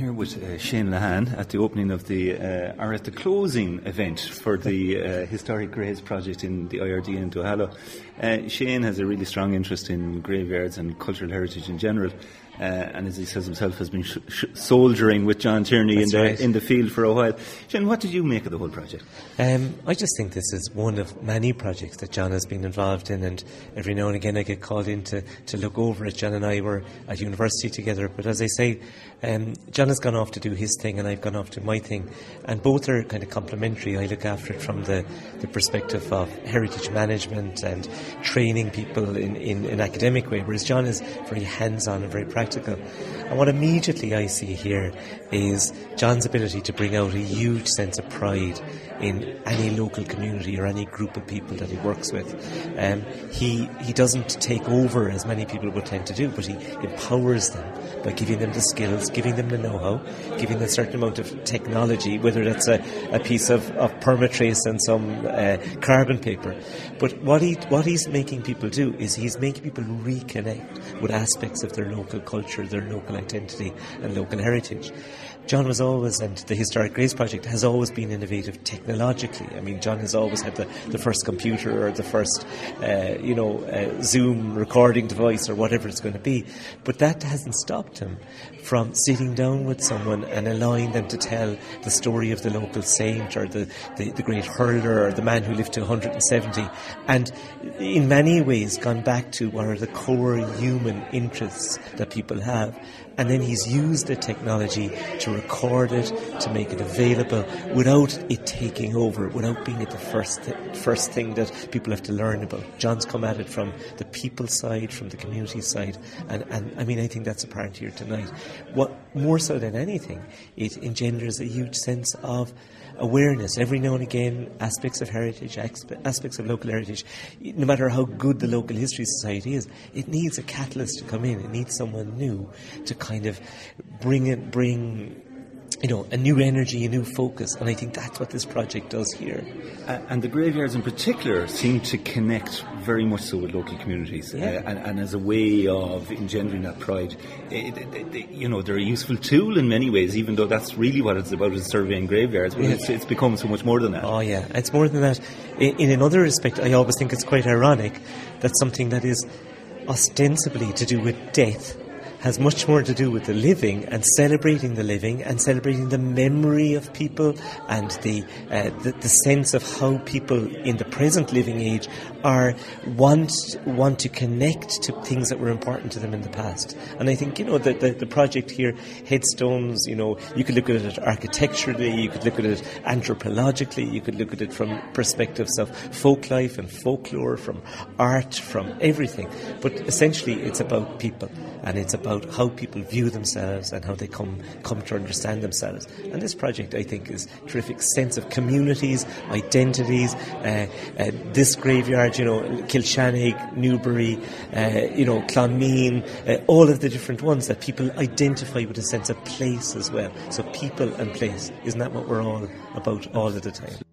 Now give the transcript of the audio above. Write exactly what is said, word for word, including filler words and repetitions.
here with uh, Shane Lahan at the opening of the, uh, or at the closing event for the uh, Historic Graves project in the I R D in Duhallow. Uh, Shane has a really strong interest in graveyards and cultural heritage in general. Uh, and as he says himself, has been sh- sh- soldiering with John Tierney in the, right. in the field for a while. Shane, what did you make of the whole project? Um, I just think this is one of many projects that John has been involved in, and every now and again I get called in to, to look over it. John and I were at university together, but as I say, um, John has gone off to do his thing and I've gone off to my thing, and both are kind of complementary. I look after it from the, the perspective of heritage management and training people in, in an academic way, whereas John is very hands-on and very practical. And what immediately I see here is John's ability to bring out a huge sense of pride in any local community or any group of people that he works with. Um, he he doesn't take over, as many people would tend to do, but he empowers them by giving them the skills, giving them the know-how, giving them a certain amount of technology, whether that's a, a piece of, of permatrace and some uh, carbon paper. But what he what he's making people do is he's making people reconnect with aspects of their local culture, their local identity and local heritage. John was always, and the Historic Graves Project has always been innovative technologically. I mean, John has always had the, the first computer or the first, uh, you know, uh, Zoom recording device or whatever it's going to be. But that hasn't stopped him from sitting down with someone and allowing them to tell the story of the local saint or the, the, the great hurler or the man who lived to one hundred seventy. And in many ways gone back to what are the core human interests that people have. And then he's used the technology to record it, to make it available without it taking over, without being at the first th- first thing that people have to learn about. John's come at it from the people side, from the community side, and, and I mean, I think that's apparent here tonight. What more so than anything, it engenders a huge sense of awareness. Every now and again, aspects of heritage, aspects of local heritage, no matter how good the local history society is, it needs a catalyst to come in. It needs someone new to kind of bring it, bring, you know, a new energy, a new focus, and I think that's what this project does here. Uh, and the graveyards in particular seem to connect very much so with local communities, yeah. uh, and, and as a way of engendering that pride. It, it, it, you know, they're a useful tool in many ways, even though that's really what it's about, is surveying graveyards, but yeah. it's, it's become so much more than that. Oh yeah, it's more than that. In, in another respect, I always think it's quite ironic that something that is ostensibly to do with death has much more to do with the living and celebrating the living and celebrating the memory of people and the, uh, the the sense of how people in the present living age are want want to connect to things that were important to them in the past. And I think, you know, the, the, the project here, headstones, you know, you could look at it architecturally, you could look at it anthropologically, you could look at it from perspectives of folk life and folklore, from art, from everything. But essentially it's about people, and it's about how people view themselves and how they come come to understand themselves. And this project, I think, is a terrific sense of communities, identities. Uh, uh, this graveyard, you know, Kilshannig, Newbury, uh, you know, Clonmene, uh, all of the different ones that people identify with a sense of place as well. So people and place, isn't that what we're all about all of the time?